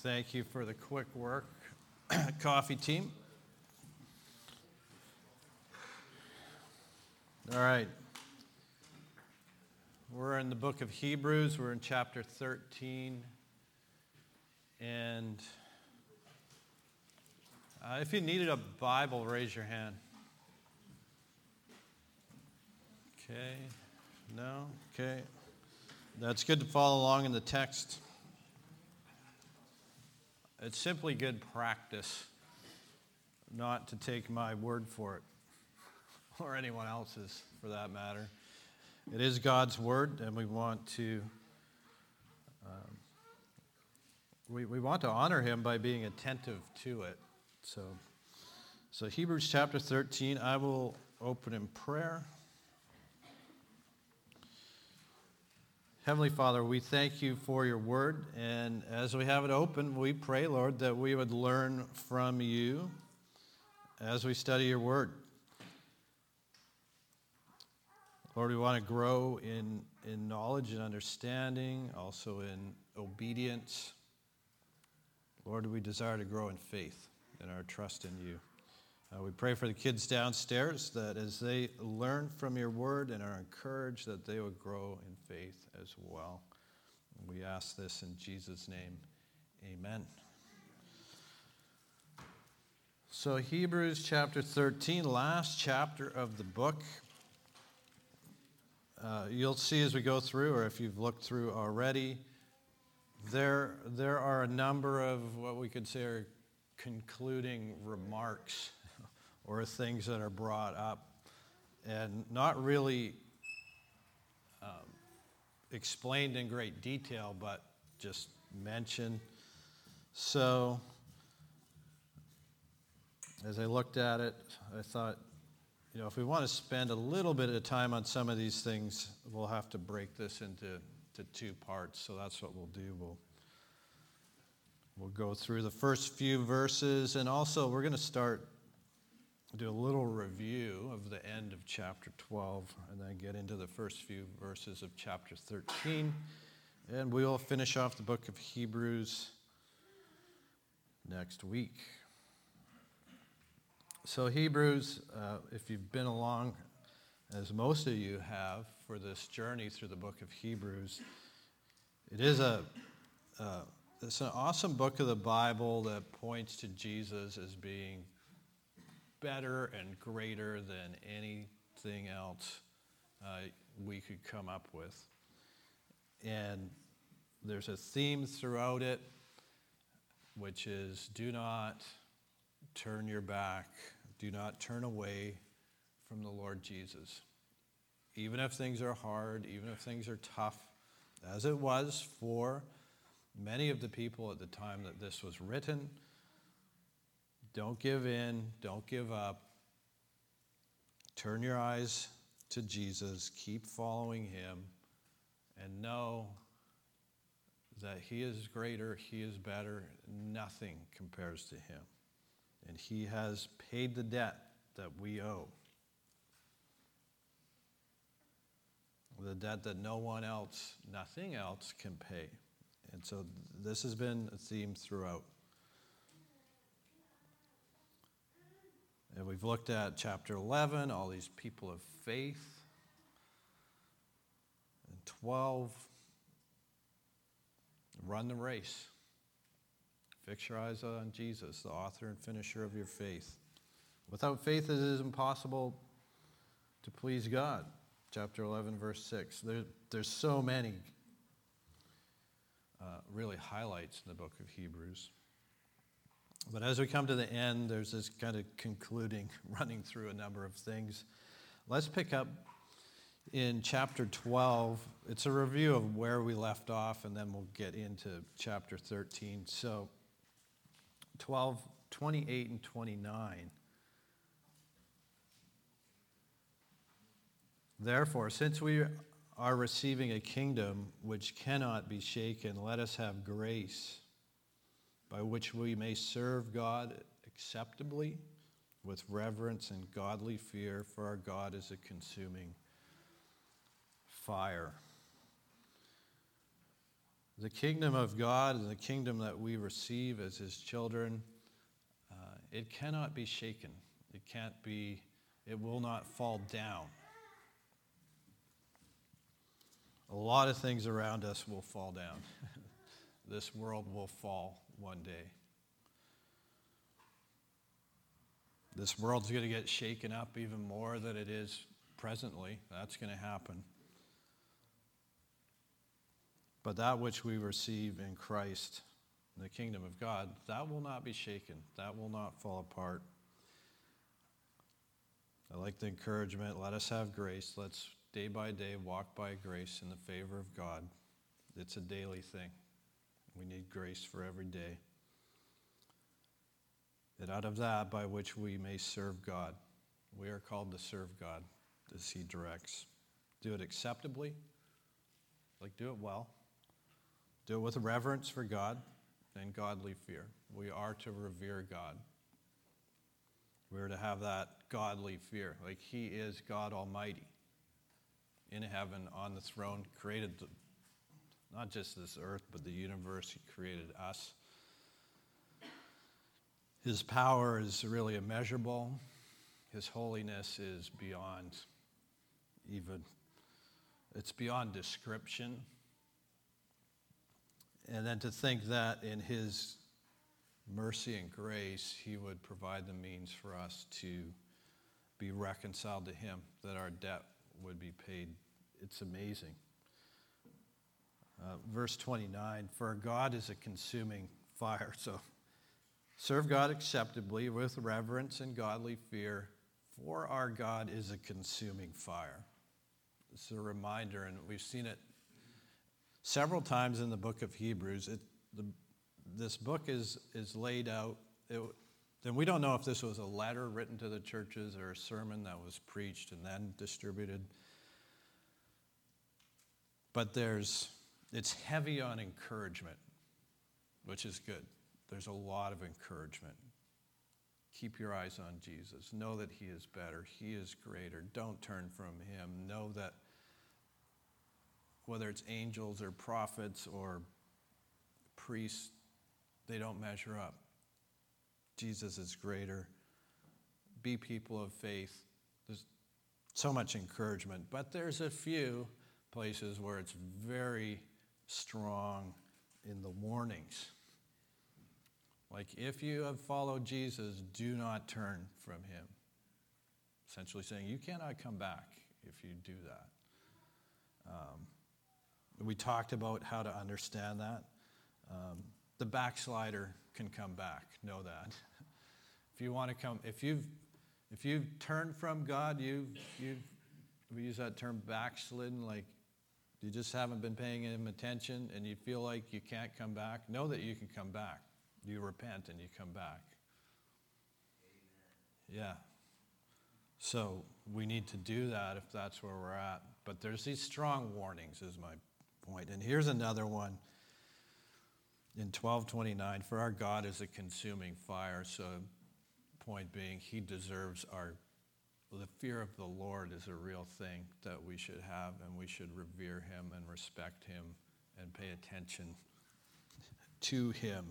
Thank you for the quick work, coffee team. All right. We're in the book of Hebrews. We're in chapter 13. And if you needed a Bible, raise your hand. Okay. No? Okay. That's good to follow along in the text. It's simply good practice not to take my word for it, or anyone else's for that matter. It is God's word, and we want to we want to honor him by being attentive to it. So Hebrews chapter 13, I will open in prayer. Heavenly Father, we thank you for your word, and as we have it open, we pray, Lord, that we would learn from you as we study your word. Lord, we want to grow in knowledge and understanding, also in obedience. Lord, we desire to grow in faith and our trust in you. We pray for the kids downstairs that as they learn from your word and are encouraged, that they would grow in faith as well. We ask this in Jesus' name. Amen. So Hebrews chapter 13, last chapter of the book. You'll see as we go through, or if you've looked through already, there are a number of what we could say are concluding remarks or things that are brought up and not really explained in great detail, but just mentioned. So as I looked at it, I thought, if we want to spend a little bit of time on some of these things, we'll have to break this into two parts. So that's what we'll do. We'll go through the first few verses, and also we're going to do a little review of the end of chapter 12, and then get into the first few verses of chapter 13. And we will finish off the book of Hebrews next week. So Hebrews, if you've been along, as most of you have, for this journey through the book of Hebrews, it's an awesome book of the Bible that points to Jesus as being better and greater than anything else we could come up with. And there's a theme throughout it, which is do not turn your back, do not turn away from the Lord Jesus. Even if things are hard, even if things are tough, as it was for many of the people at the time that this was written, don't give in, don't give up. Turn your eyes to Jesus, keep following him, and know that he is greater, he is better, nothing compares to him. And he has paid the debt that we owe. The debt that no one else, nothing else can pay. And so this has been a theme throughout. And we've looked at chapter 11, all these people of faith. And 12, run the race. Fix your eyes on Jesus, the author and finisher of your faith. Without faith, it is impossible to please God. Chapter 11, verse 6. There's so many really highlights in the book of Hebrews. But as we come to the end, there's this kind of concluding, running through a number of things. Let's pick up in chapter 12. It's a review of where we left off, and then we'll get into chapter 13. So 12, 28 and 29. Therefore, since we are receiving a kingdom which cannot be shaken, let us have grace by which we may serve God acceptably with reverence and godly fear, for our God is a consuming fire. The kingdom of God and the kingdom that we receive as his children, it cannot be shaken. It will not fall down. A lot of things around us will fall down. This world will fall one day. This world's going to get shaken up even more than it is presently. That's going to happen. But that which we receive in Christ, in the kingdom of God, that will not be shaken. That will not fall apart. I like the encouragement. Let us have grace. Let's day by day walk by grace in the favor of God. It's a daily thing. We need grace for every day. And out of that, by which we may serve God. We are called to serve God as he directs. Do it acceptably. Do it well. Do it with reverence for God and godly fear. We are to revere God. We're to have that godly fear. He is God Almighty in heaven on the throne, created not just this earth, but the universe. He created us. His power is really immeasurable. His holiness is it's beyond description. And then to think that in his mercy and grace, he would provide the means for us to be reconciled to him, that our debt would be paid. It's amazing. Verse 29, for God is a consuming fire. So serve God acceptably with reverence and godly fear, for our God is a consuming fire. It's a reminder, and we've seen it several times in the book of Hebrews. This book is laid out. And we don't know if this was a letter written to the churches or a sermon that was preached and then distributed. But it's heavy on encouragement, which is good. There's a lot of encouragement. Keep your eyes on Jesus. Know that he is better. He is greater. Don't turn from him. Know that whether it's angels or prophets or priests, they don't measure up. Jesus is greater. Be people of faith. There's so much encouragement, but there's a few places where it's very strong in the warnings. If you have followed Jesus, do not turn from him. Essentially saying you cannot come back if you do that. We talked about how to understand that. The backslider can come back. Know that. If you want to come, if you've turned from God, we use that term backslidden, you just haven't been paying him attention and you feel like you can't come back. Know that you can come back. You repent and you come back. Amen. Yeah. So we need to do that if that's where we're at. But there's these strong warnings is my point. And here's another one in 12:29. For our God is a consuming fire. So point being, he deserves the fear of the Lord is a real thing that we should have, and we should revere him and respect him and pay attention to him.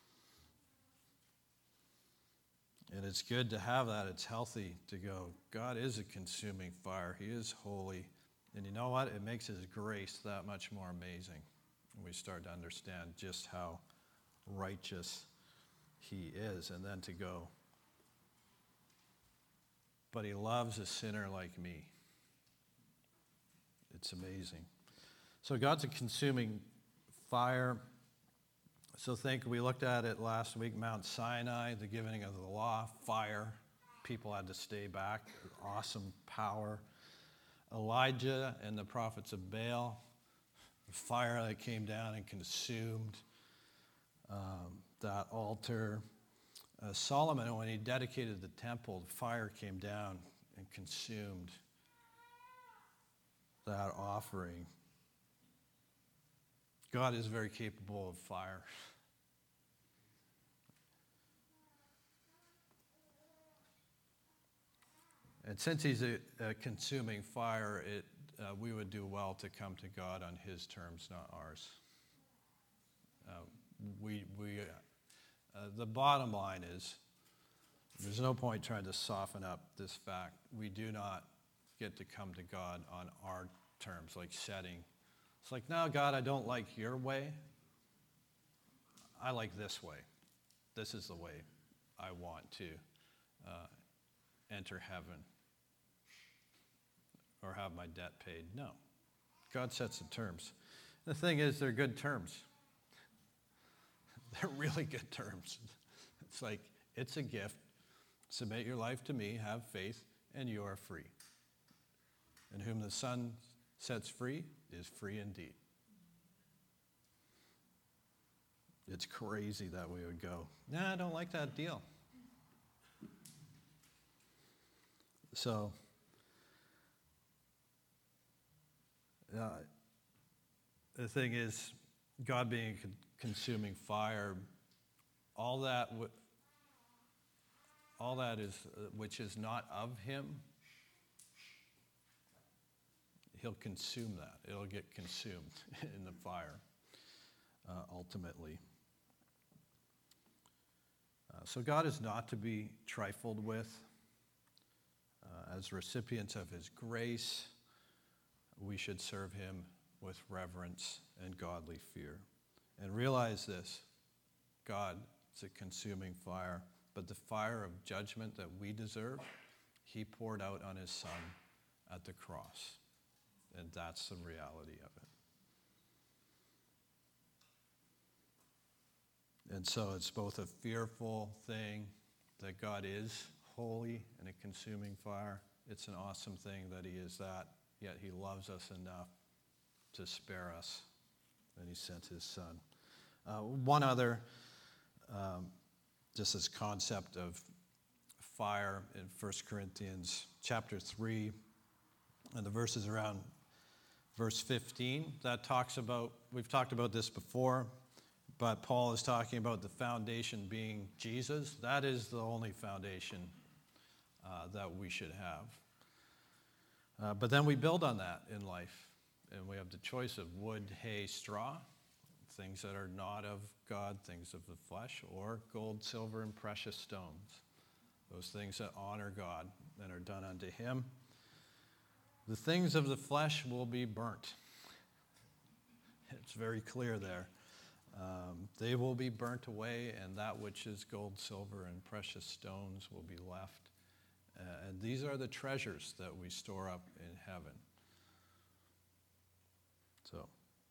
And it's good to have that. It's healthy to go, God is a consuming fire. He is holy. And you know what? It makes his grace that much more amazing when we start to understand just how righteous he is. And then to go, but he loves a sinner like me. It's amazing. So God's a consuming fire. So we looked at it last week, Mount Sinai, the giving of the law, fire. People had to stay back. Awesome power. Elijah and the prophets of Baal, the fire that came down and consumed that altar. Solomon, when he dedicated the temple, the fire came down and consumed that offering. God is very capable of fire. And since he's a consuming fire, we would do well to come to God on his terms, not ours. The bottom line is there's no point trying to soften up this fact. We do not get to come to God on our terms, like setting. It's like, no, God, I don't like your way. I like this way. This is the way I want to enter heaven or have my debt paid. No. God sets the terms. The thing is, they're good terms. They're really good terms. It's like, it's a gift. Submit your life to me, have faith, and you are free. And whom the Son sets free is free indeed. It's crazy that we would go, nah, I don't like that deal. So, the thing is, God being a consuming fire, all that is which is not of him, he'll consume that. It'll get consumed in the fire, ultimately. So God is not to be trifled with. As recipients of his grace, we should serve him with reverence and godly fear. And realize this, God is a consuming fire, but the fire of judgment that we deserve, he poured out on his Son at the cross. And that's the reality of it. And so it's both a fearful thing that God is holy and a consuming fire. It's an awesome thing that he is that, yet he loves us enough to spare us, and he sent his Son. One other, just this concept of fire in 1 Corinthians chapter 3, and the verses around verse 15, that talks about, we've talked about this before, but Paul is talking about the foundation being Jesus. That is the only foundation that we should have. But then we build on that in life, and we have the choice of wood, hay, straw, things that are not of God, things of the flesh, or gold, silver, and precious stones, those things that honor God and are done unto him. The things of the flesh will be burnt. It's very clear there. They will be burnt away, and that which is gold, silver, and precious stones will be left. And these are the treasures that we store up in heaven. So,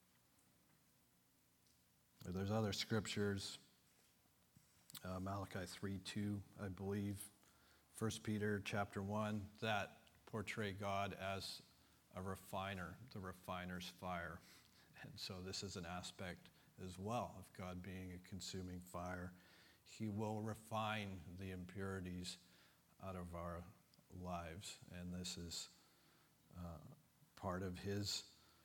there's other scriptures. Malachi 3:2, I believe. 1 Peter chapter 1, that portray God as a refiner, the refiner's fire. And so this is an aspect as well of God being a consuming fire. He will refine the impurities out of our lives, and this is part of his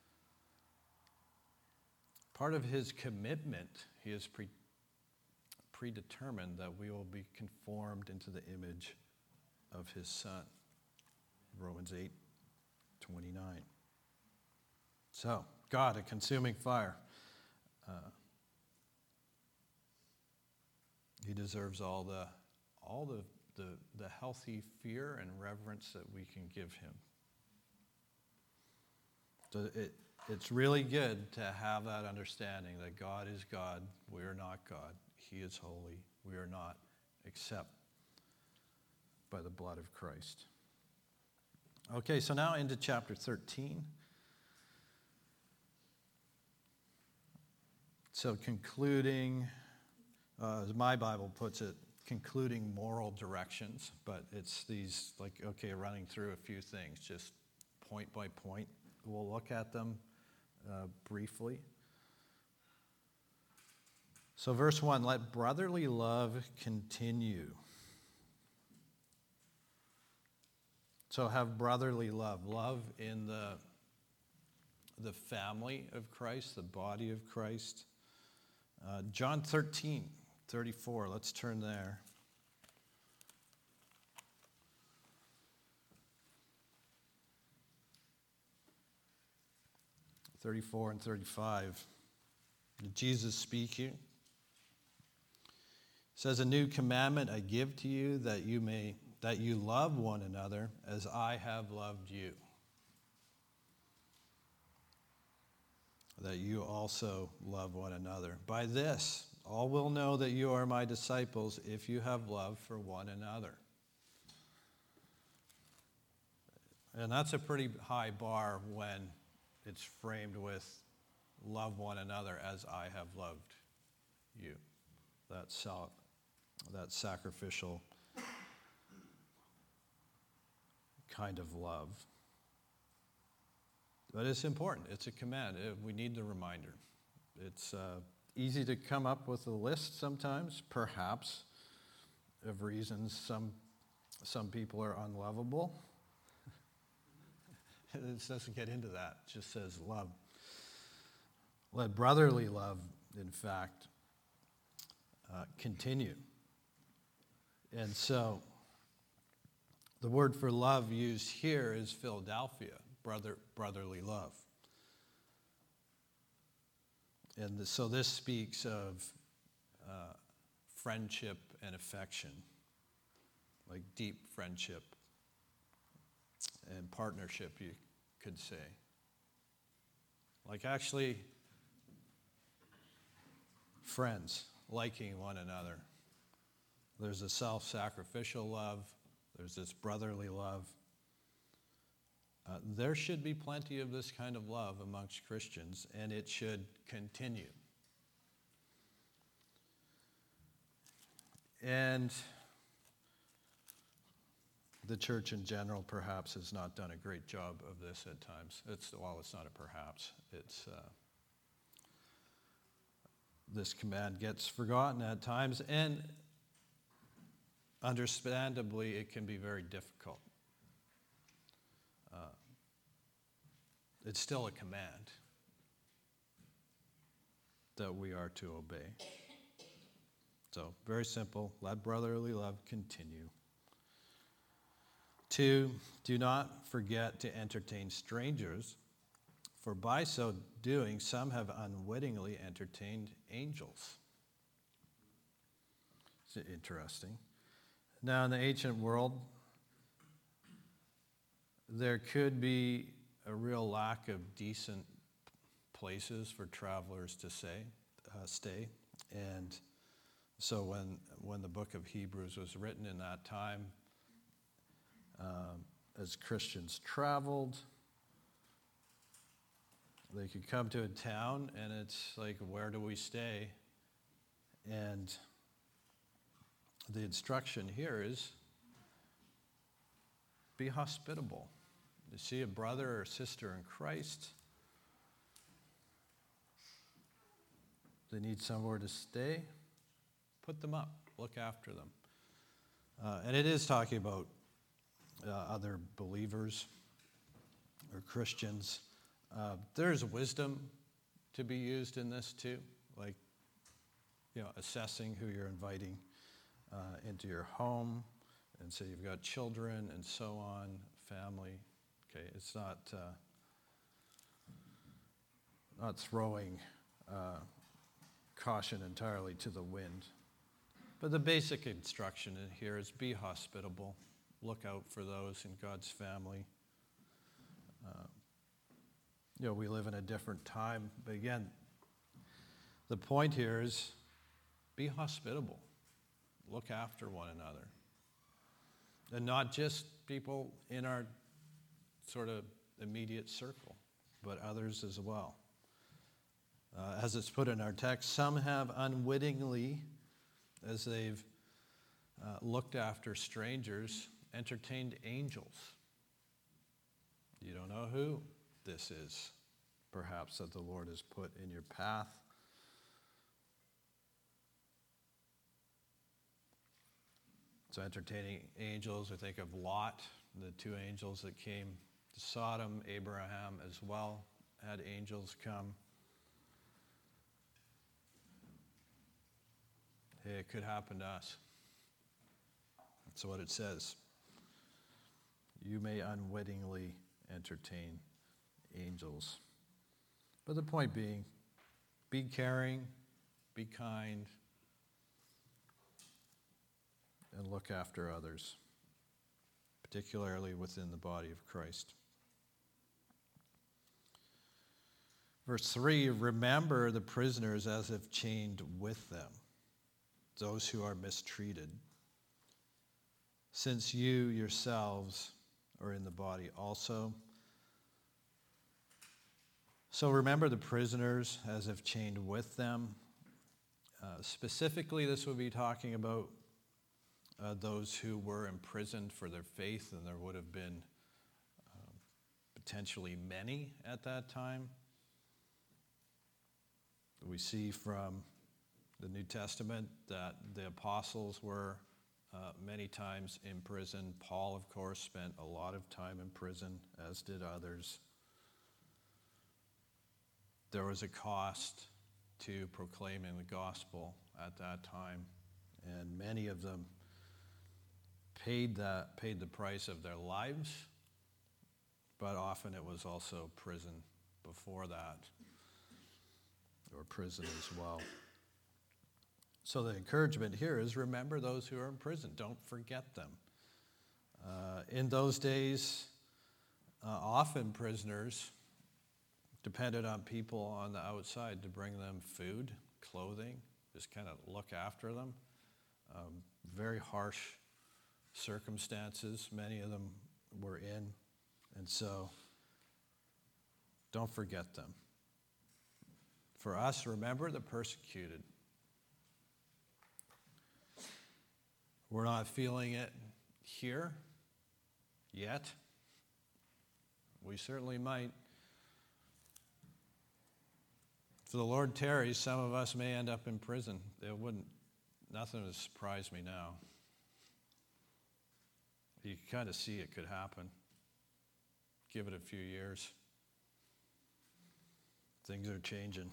commitment. He has predetermined that we will be conformed into the image of his Son. Romans 8:29. So, God, a consuming fire. He deserves all the healthy fear and reverence that we can give him. So it's really good to have that understanding that God is God, we are not God. He is holy, we are not, except by the blood of Christ. Okay, so now into chapter 13. So concluding, as my Bible puts it, concluding moral directions, but it's these, like, okay, running through a few things, just point by point. We'll look at them briefly. So verse 1, let brotherly love continue. So have brotherly love, love in the family of Christ, the body of Christ. John 13:34, let's turn there. (34 and 35). Jesus speaking. It says, "A new commandment I give to you, that you love one another as I have loved you. That you also love one another. By this, all will know that you are my disciples if you have love for one another." And that's a pretty high bar when it's framed with love one another as I have loved you. That sacrificial kind of love. But it's important. It's a command. We need the reminder. It's easy to come up with a list sometimes, perhaps, of reasons some people are unlovable. It doesn't get into that. It just says love. Let brotherly love, in fact, continue. And so the word for love used here is Philadelphia, brotherly love. And so this speaks of friendship and affection, like deep friendship and partnership, you could say. Like actually friends liking one another. There's a self-sacrificial love. There's this brotherly love. There should be plenty of this kind of love amongst Christians, and it should continue. And the church in general perhaps has not done a great job of this at times. It's not a perhaps. It's this command gets forgotten at times, and understandably, it can be very difficult. It's still a command that we are to obey. So, very simple. Let brotherly love continue. 2, do not forget to entertain strangers, for by so doing, some have unwittingly entertained angels. It's interesting. Now, in the ancient world, there could be a real lack of decent places for travelers to stay. And so when the book of Hebrews was written in that time, as Christians traveled, they could come to a town, and it's like, where do we stay? And the instruction here is be hospitable. You see a brother or sister in Christ, they need somewhere to stay, put them up, look after them. And it is talking about other believers or Christians. There's wisdom to be used in this too, like assessing who you're inviting into your home, and so you've got children and so on, family. Okay, it's not throwing caution entirely to the wind. But the basic instruction in here is be hospitable. Look out for those in God's family. We live in a different time. But again, the point here is be hospitable. Look after one another. And not just people in our sort of immediate circle, but others as well. As it's put in our text, some have unwittingly, as they've looked after strangers, entertained angels. You don't know who this is, perhaps, that the Lord has put in your path. So entertaining angels, we think of Lot, the 2 angels that came to Sodom. Abraham as well had angels come. Hey, it could happen to us. That's what it says. You may unwittingly entertain angels. But the point being, Be caring, be kind, and look after others, particularly within the body of Christ. Verse 3, remember the prisoners as if chained with them, those who are mistreated, since you yourselves are in the body also. So remember the prisoners as if chained with them. Specifically, this would be talking about those who were imprisoned for their faith, and there would have been potentially many at that time. We see from the New Testament that the apostles were many times in prison. Paul, of course, spent a lot of time in prison, as did others. There was a cost to proclaiming the gospel at that time, and many of them paid the price of their lives, but often it was also prison before that, or prison as well. So the encouragement here is remember those who are in prison. Don't forget them. In those days, often prisoners depended on people on the outside to bring them food, clothing, just kind of look after them. Very harsh circumstances many of them were in, and so don't forget them. For us, remember the persecuted. We're not feeling it here yet. We certainly might. If the Lord tarries, some of us may end up in prison. Nothing would surprise me now. You can kind of see it could happen. Give it a few years. Things are changing.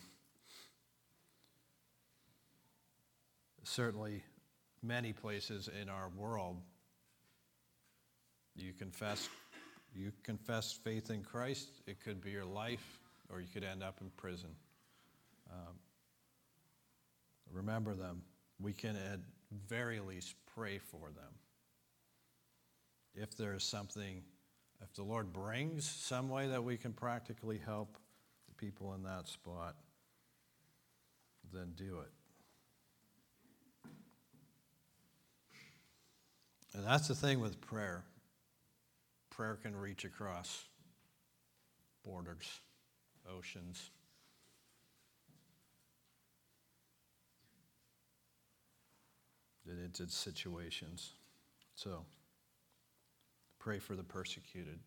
Certainly, many places in our world, you confess faith in Christ, it could be your life, or you could end up in prison. Remember them. We can at very least pray for them. If there's something, if the Lord brings some way that we can practically help the people in that spot, then do it. And that's the thing with prayer. Prayer can reach across borders, oceans. And into situations. So, pray for the persecuted.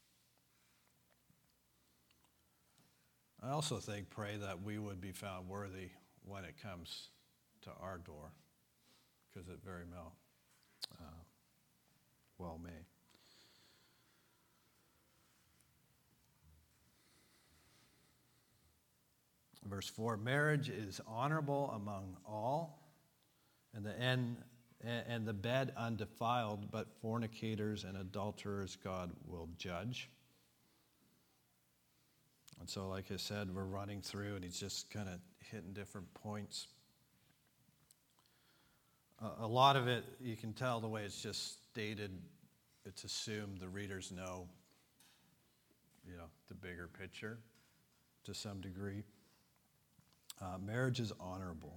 I also think pray that we would be found worthy when it comes to our door, because it very well may. Verse 4, marriage is honorable among all, and the bed undefiled, but fornicators and adulterers God will judge. And so, like I said, we're running through, and he's just kind of hitting different points. A lot of it, you can tell the way it's just stated, it's assumed the readers know, the bigger picture to some degree. Marriage is honorable.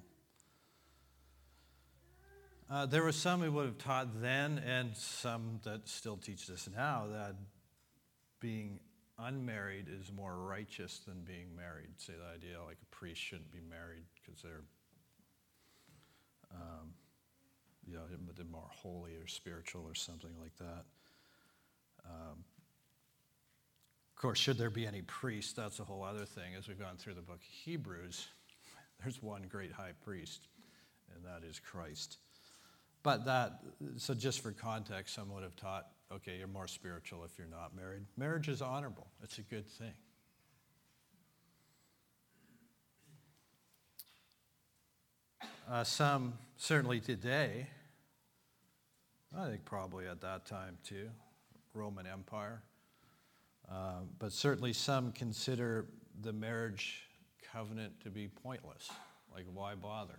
There were some who would have taught then, and some that still teach this now, that being unmarried is more righteous than being married. Say the idea like a priest shouldn't be married because they're more holy or spiritual or something like that. Of course, should there be any priest, that's a whole other thing. As we've gone through the book of Hebrews, there's one great high priest, and that is Christ. So just for context, some would have taught, okay, you're more spiritual if you're not married. Marriage is honorable. It's a good thing. Some, certainly today, I think probably at that time too, Roman Empire, but certainly some consider the marriage covenant to be pointless. Like, why bother?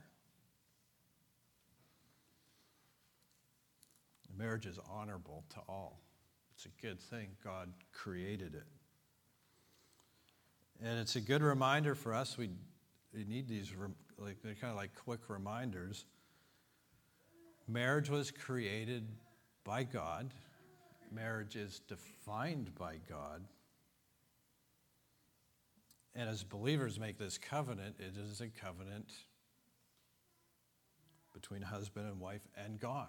Marriage is honorable to all. It's a good thing. God created it. And it's a good reminder for us. We need these, they're kind of like quick reminders. Marriage was created by God. Marriage is defined by God. And as believers make this covenant, it is a covenant between husband and wife and God.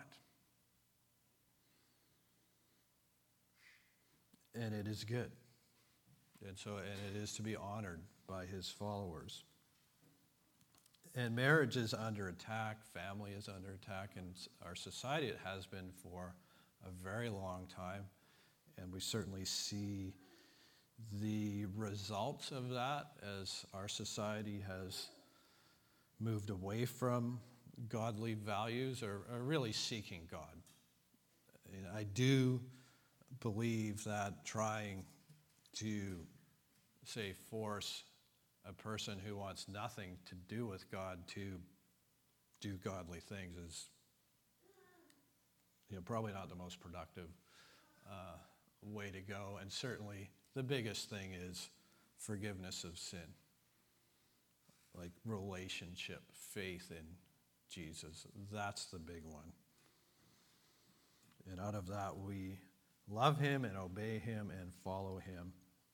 And it is good. And it is to be honored by his followers. And marriage is under attack, family is under attack, and our society, it has been for a very long time. And we certainly see the results of that as our society has moved away from godly values or really seeking God. And I do believe that trying to, say, force a person who wants nothing to do with God to do godly things is, probably not the most productive way to go. And certainly the biggest thing is forgiveness of sin, like relationship, faith in Jesus. That's the big one. And out of that, we love him and obey him and follow him.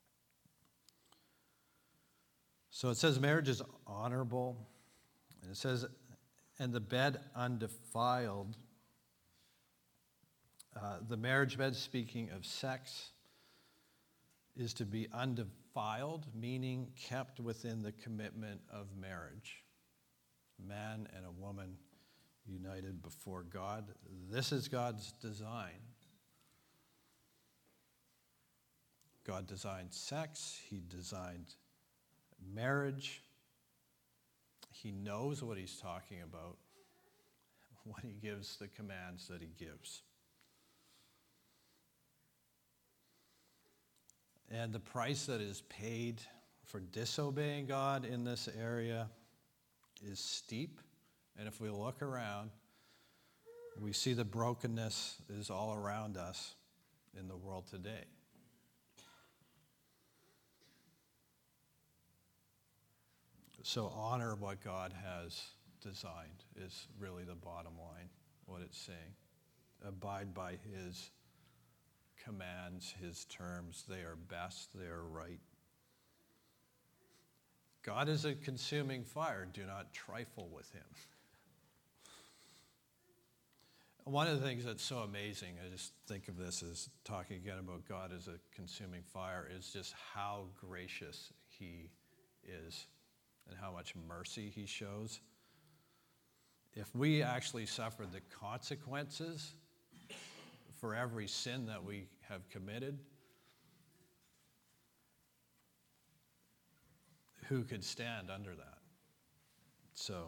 So it says marriage is honorable. And it says, and the bed undefiled. The marriage bed, speaking of sex, is to be undefiled, meaning kept within the commitment of marriage. Man and a woman united before God. This is God's design. God designed sex. He designed marriage. He knows what he's talking about when he gives the commands that he gives. And the price that is paid for disobeying God in this area is steep. And if we look around, we see the brokenness is all around us in the world today. So honor what God has designed is really the bottom line, what it's saying. Abide by his commands, his terms. They are best, they are right. God is a consuming fire. Do not trifle with him. One of the things that's so amazing, I just think of this as talking again about God as a consuming fire, is just how gracious he is and how much mercy he shows. If we actually suffered the consequences for every sin that we have committed, who could stand under that? So,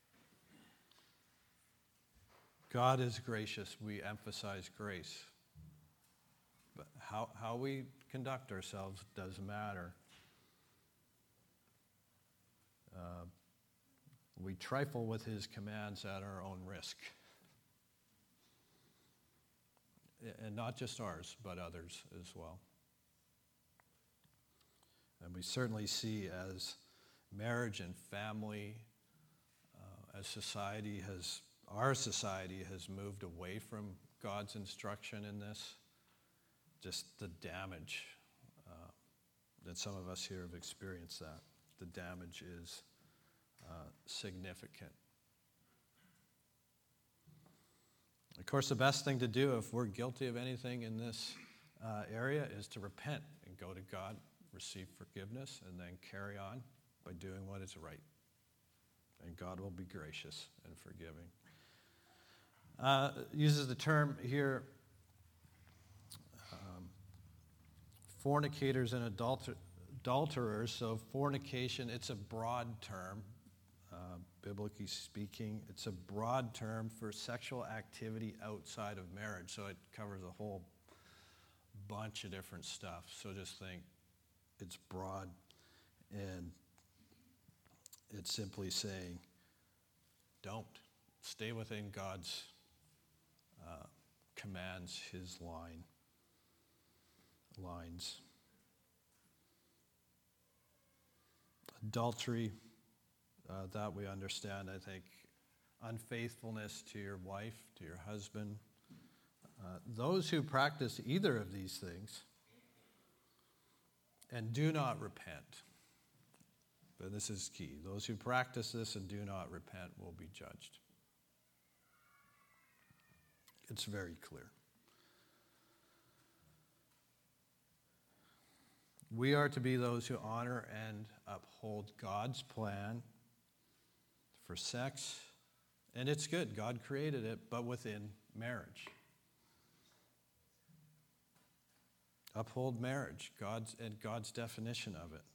God is gracious. We emphasize grace. But how we conduct ourselves does matter. We trifle with his commands at our own risk. And not just ours, but others as well. And we certainly see as marriage and family, as our society has moved away from God's instruction in this, just the damage that some of us here have experienced that. The damage is significant. Of course, the best thing to do if we're guilty of anything in this area is to repent and go to God, receive forgiveness, and then carry on by doing what is right. And God will be gracious and forgiving. Uses the term here, fornicators and adulterers. So fornication, it's a broad term. Biblically speaking, it's a broad term for sexual activity outside of marriage. So it covers a whole bunch of different stuff. So just think it's broad. And It's simply saying, don't. Stay within God's commands, his lines. Adultery, that we understand, I think. Unfaithfulness to your wife, to your husband. Those who practice either of these things and do not repent, but this is key, those who practice this and do not repent will be judged. It's very clear. We are to be those who honor and uphold God's plan for sex, and it's good. God created it, but within marriage. Uphold marriage, God's definition of it,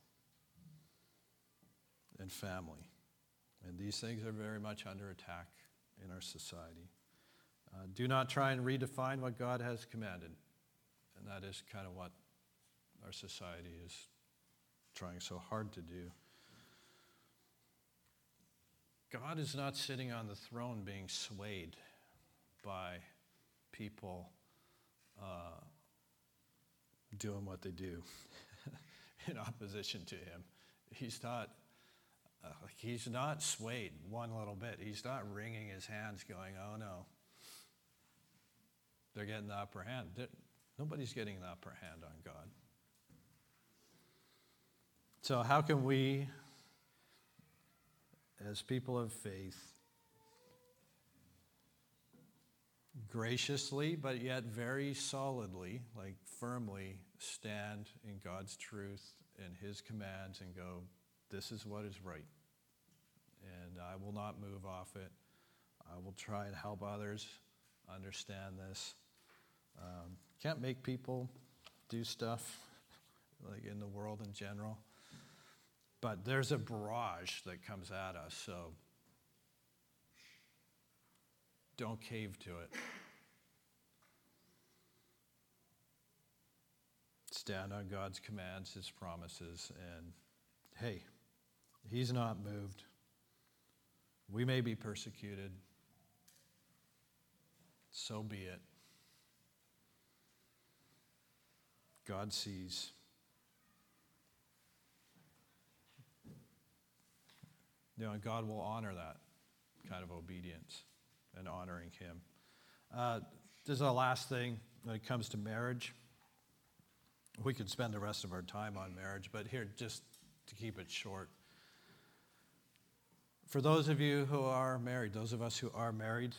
and family. And these things are very much under attack in our society. Do not try and redefine what God has commanded. And that is kind of what our society is trying so hard to do. God is not sitting on the throne being swayed by people doing what they do in opposition to him. He's not swayed one little bit. He's not wringing his hands going, oh no, they're getting the upper hand. Nobody's getting the upper hand on God. So how can we, as people of faith, graciously, but yet very solidly, like firmly, stand in God's truth and his commands and go, this is what is right. And I will not move off it. I will try and help others understand this. Can't make people do stuff like in the world in general. But there's a barrage that comes at us, so don't cave to it. Stand on God's commands, his promises, and hey, he's not moved. We may be persecuted. So be it. God sees. And God will honor that kind of obedience and honoring him. This is the last thing when it comes to marriage. We could spend the rest of our time on marriage, but here, just to keep it short. For those of you who are married, those of us who are married,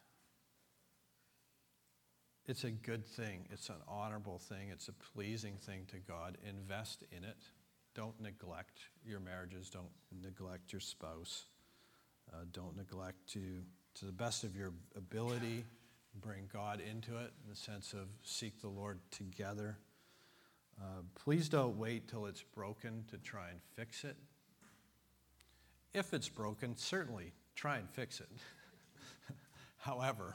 it's a good thing. It's an honorable thing. It's a pleasing thing to God. Invest in it. Don't neglect your marriages. Don't neglect your spouse. Don't neglect to the best of your ability, bring God into it in the sense of seek the Lord together. Please don't wait till it's broken to try and fix it. If it's broken, certainly try and fix it. However,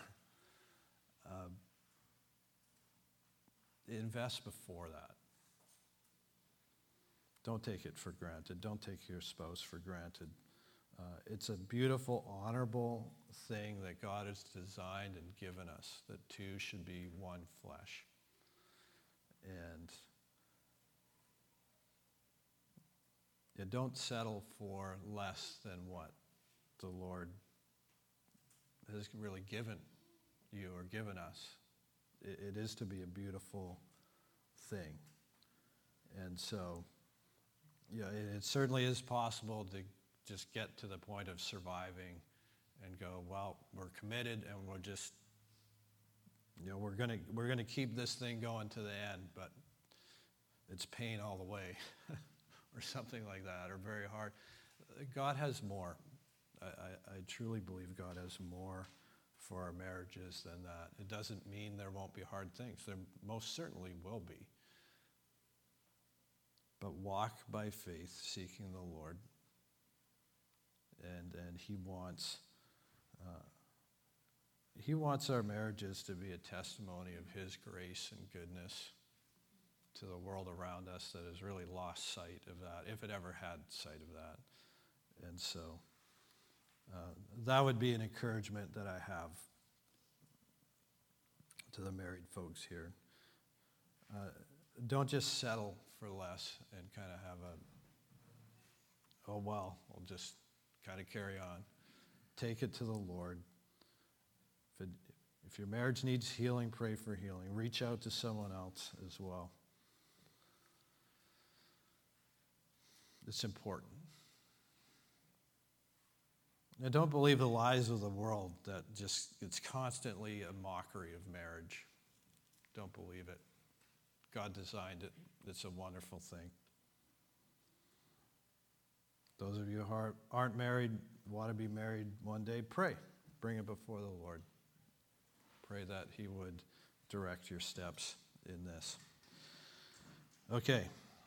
invest before that. Don't take it for granted. Don't take your spouse for granted. It's a beautiful, honorable thing that God has designed and given us, that two should be one flesh. And don't settle for less than what the Lord has really given you or given us. It is to be a beautiful thing. And so, it certainly is possible to just get to the point of surviving and go, well, we're committed and we're just, we're gonna keep this thing going to the end, but it's pain all the way, or something like that, or very hard. God has more. I truly believe God has more for our marriages than that. It doesn't mean there won't be hard things. There most certainly will be. But walk by faith, seeking the Lord. And he wants our marriages to be a testimony of his grace and goodness to the world around us that has really lost sight of that, if it ever had sight of that. And so that would be an encouragement that I have to the married folks here. Don't just settle for less and kind of have a, oh, well, we'll just kind of carry on. Take it to the Lord. If your marriage needs healing, pray for healing. Reach out to someone else as well. It's important. Now, don't believe the lies of the world that just it's constantly a mockery of marriage. Don't believe it. God designed it. It's a wonderful thing. Those of you who aren't married, want to be married one day, pray. Bring it before the Lord. Pray that he would direct your steps in this. Okay.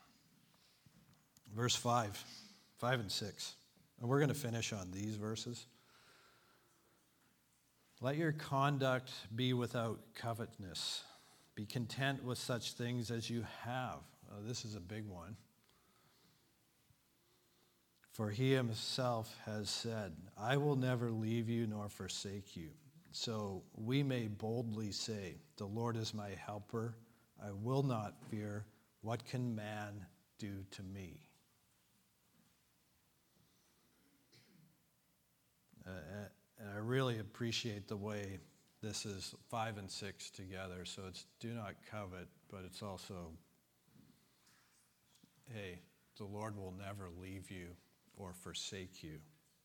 Verse 5 and 6. And we're going to finish on these verses. Let your conduct be without covetousness. Be content with such things as you have. This is a big one. For he himself has said, I will never leave you nor forsake you. So we may boldly say, the Lord is my helper. I will not fear. What can man do to me? And I really appreciate the way this is 5 and 6 together. So it's do not covet, but it's also, hey, the Lord will never leave you or forsake you.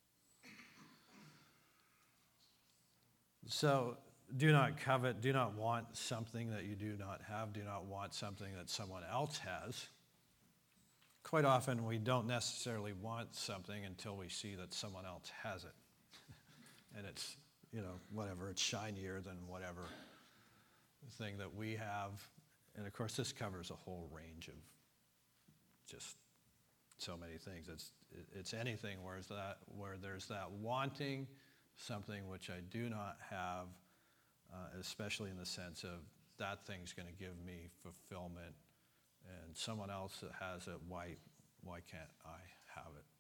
So do not covet, do not want something that you do not have, do not want something that someone else has. Quite often we don't necessarily want something until we see that someone else has it. And it's, whatever, it's shinier than whatever thing that we have. And of course, this covers a whole range of just so many things. It's anything where there's that wanting something which I do not have, especially in the sense of that thing's going to give me fulfillment, and someone else that has it, why can't I have it?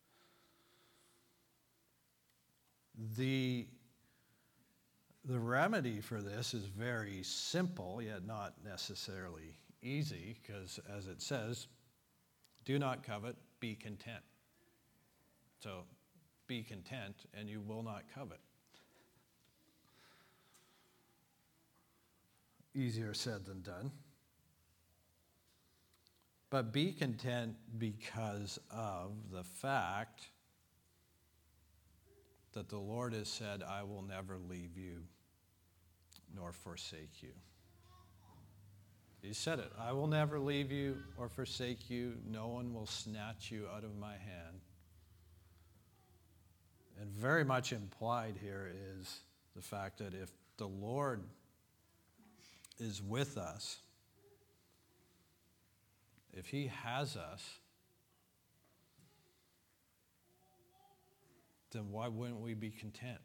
The remedy for this is very simple, yet not necessarily easy, because as it says, do not covet, be content. So be content and you will not covet. Easier said than done. But be content because of the fact that the Lord has said, I will never leave you nor forsake you. He said it. I will never leave you or forsake you. No one will snatch you out of my hand. And very much implied here is the fact that if the Lord is with us, if he has us, then why wouldn't we be content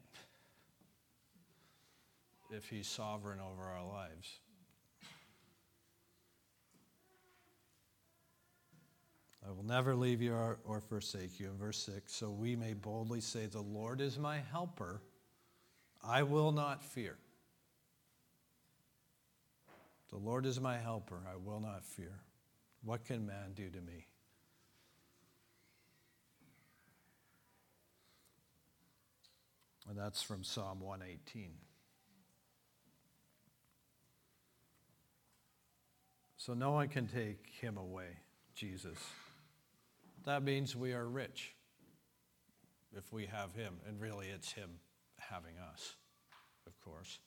if he's sovereign over our lives? I will never leave you or forsake you. In verse 6, so we may boldly say, the Lord is my helper. I will not fear. The Lord is my helper. I will not fear. What can man do to me? And that's from Psalm 118. So no one can take him away, Jesus. That means we are rich if we have him. And really it's him having us, of course.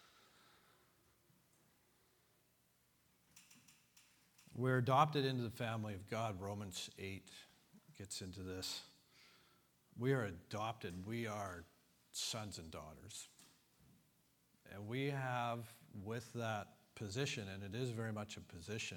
We're adopted into the family of God. Romans 8 gets into this. We are adopted. We are sons and daughters. And we have, with that position, and it is very much a position,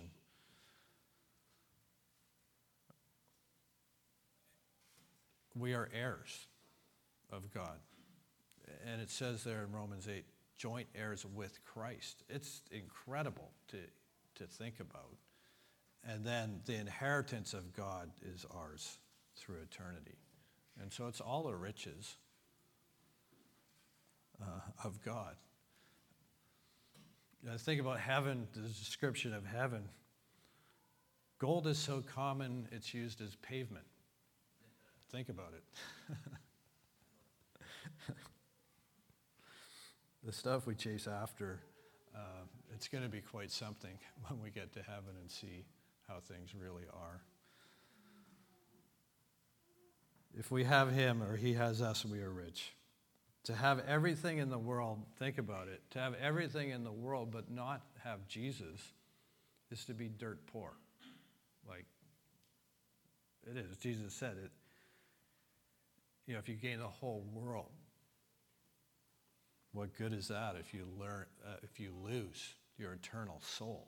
we are heirs of God. And it says there in Romans 8, joint heirs with Christ. It's incredible to think about. And then the inheritance of God is ours through eternity. And so it's all the riches of God. Think about heaven, the description of heaven. Gold is so common, it's used as pavement. Think about it. The stuff we chase after, it's going to be quite something when we get to heaven and see how things really are. If we have him or he has us, we are rich. To have everything in the world, think about it, to have everything in the world but not have Jesus is to be dirt poor. Like, it is. Jesus said it. You know, if you gain the whole world, what good is that if you lose your eternal soul?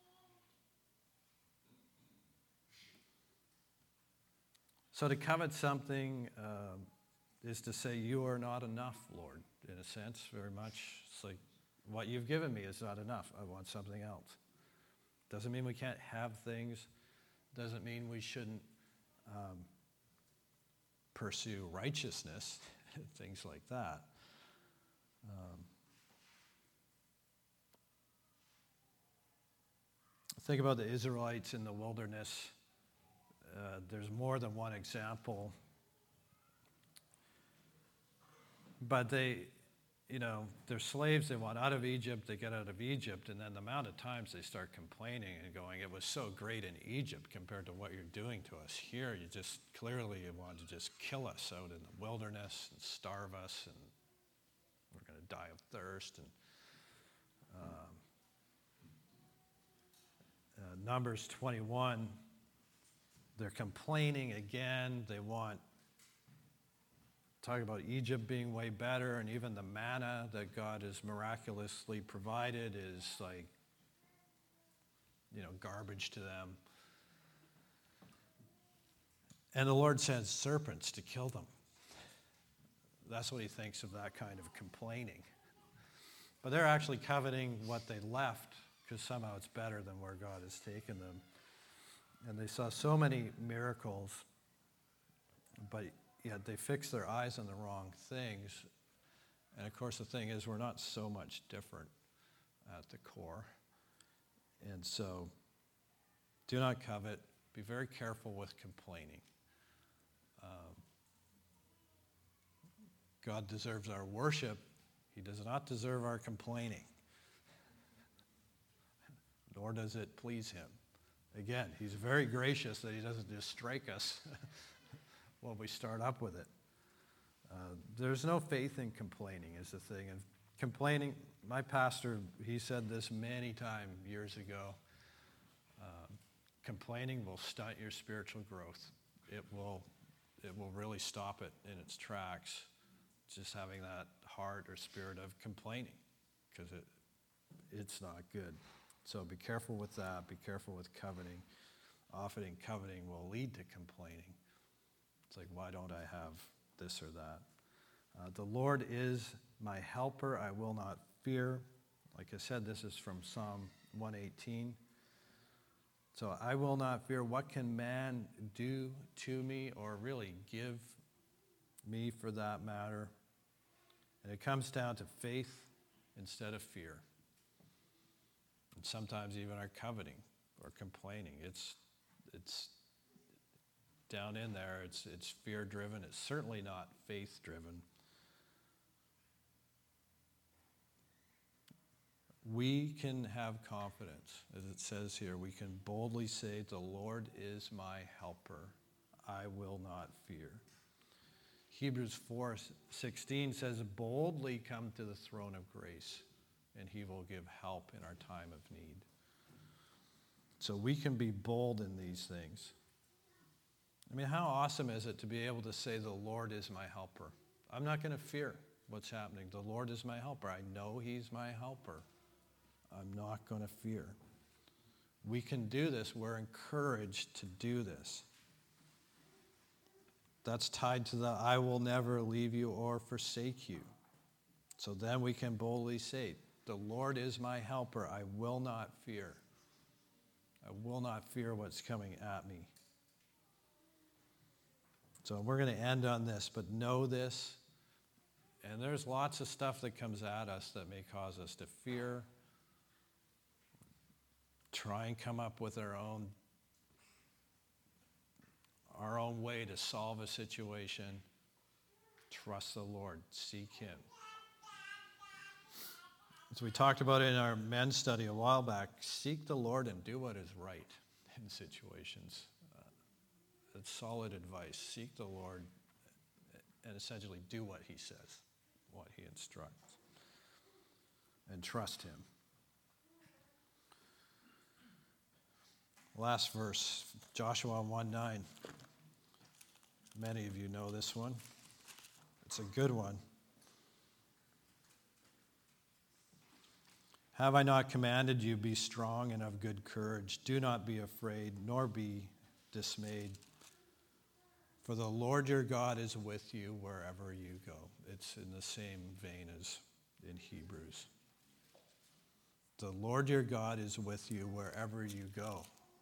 So to covet something is to say, you are not enough, Lord, in a sense, very much. It's like, what you've given me is not enough. I want something else. Doesn't mean we can't have things. Doesn't mean we shouldn't pursue righteousness, things like that. Think about the Israelites in the wilderness. There's more than one example. But they're slaves. They want out of Egypt. They get out of Egypt. And then the amount of times they start complaining and going, it was so great in Egypt compared to what you're doing to us here. You just clearly want to just kill us out in the wilderness and starve us, and we're going to die of thirst. And Numbers 21, they're complaining again. They want, talk about Egypt being way better, and even the manna that God has miraculously provided is like, garbage to them. And the Lord sends serpents to kill them. That's what he thinks of that kind of complaining. But they're actually coveting what they left, because somehow it's better than where God has taken them. And they saw so many miracles, but yet they fixed their eyes on the wrong things. And of course the thing is, we're not so much different at the core. And so, do not covet. Be very careful with complaining. God deserves our worship. He does not deserve our complaining. Nor does it please him. Again, he's very gracious that he doesn't just strike us when we start up with it. There's no faith in complaining is the thing. And complaining, my pastor, he said this many times years ago, complaining will stunt your spiritual growth. It will really stop it in its tracks, just having that heart or spirit of complaining, because it's not good. So be careful with that. Be careful with coveting. Often coveting will lead to complaining. It's like, why don't I have this or that? The Lord is my helper. I will not fear. Like I said, this is from Psalm 118. So I will not fear. What can man do to me, or really give me for that matter? And it comes down to faith instead of fear. And sometimes even our coveting or complaining. It's down in there. It's fear-driven. It's certainly not faith-driven. We can have confidence, as it says here. We can boldly say, the Lord is my helper. I will not fear. Hebrews 4:16 says, boldly come to the throne of grace, and he will give help in our time of need. So we can be bold in these things. I mean, how awesome is it to be able to say, the Lord is my helper? I'm not going to fear what's happening. The Lord is my helper. I know he's my helper. I'm not going to fear. We can do this. We're encouraged to do this. That's tied to the I will never leave you or forsake you. So then we can boldly say, the Lord is my helper. I will not fear. I will not fear what's coming at me. So we're going to end on this, but know this. And there's lots of stuff that comes at us that may cause us to fear, try and come up with our own way to solve a situation. Trust the Lord. Seek Him. As we talked about in our men's study a while back, seek the Lord and do what is right in situations. That's solid advice. Seek the Lord and essentially do what He says, what He instructs, and trust Him. Last verse, Joshua 1:9. Many of you know this one. It's a good one. Have I not commanded you, be strong and of good courage? Do not be afraid, nor be dismayed. For the Lord your God is with you wherever you go. It's in the same vein as in Hebrews. The Lord your God is with you wherever you go.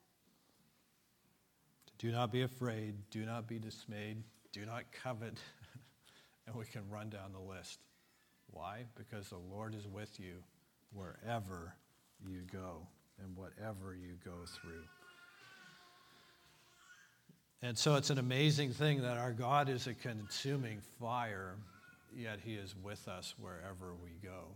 Do not be afraid. Do not be dismayed. Do not covet. And we can run down the list. Why? Because the Lord is with you wherever you go and whatever you go through. And so it's an amazing thing that our God is a consuming fire, yet He is with us wherever we go.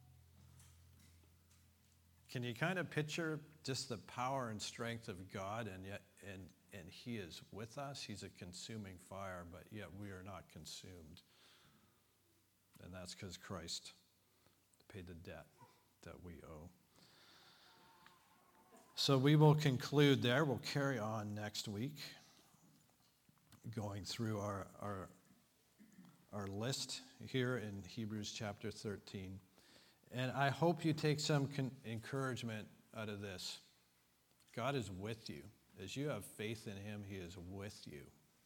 Can you kind of picture just the power and strength of God, and He is with us? He's a consuming fire, but yet we are not consumed. And that's because Christ paid the debt that we owe. So we will conclude there. We'll carry on next week, going through our list here in Hebrews chapter 13. And I hope you take some encouragement out of this. God is with you. As you have faith in Him, He is with you.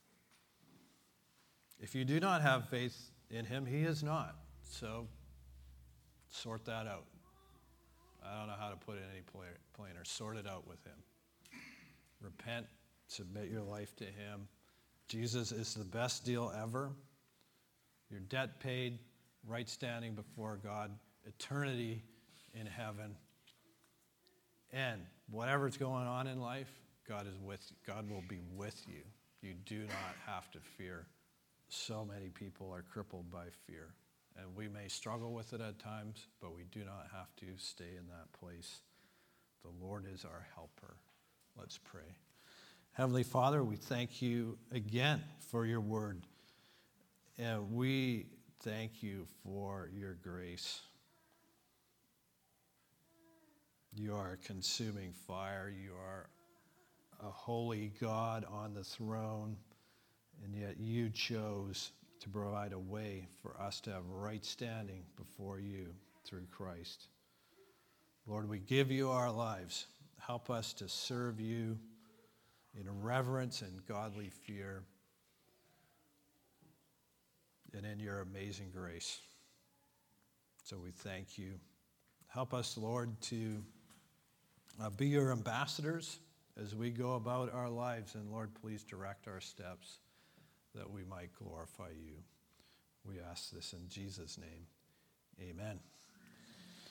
If you do not have faith in Him, He is not. So sort that out. I don't know how to put it any plainer. Sort it out with Him. Repent. Submit your life to Him. Jesus is the best deal ever. Your debt paid, right standing before God, eternity in heaven. And whatever's going on in life, God will be with you. You do not have to fear. So many people are crippled by fear. And we may struggle with it at times, but we do not have to stay in that place. The Lord is our helper. Let's pray. Heavenly Father, we thank you again for your word. And we thank you for your grace. You are a consuming fire. You are a holy God on the throne. And yet you chose to provide a way for us to have right standing before you through Christ. Lord, we give you our lives. Help us to serve you in reverence and godly fear, and in your amazing grace. So we thank you. Help us, Lord, to be your ambassadors as we go about our lives. And Lord, please direct our steps that we might glorify you. We ask this in Jesus' name. Amen.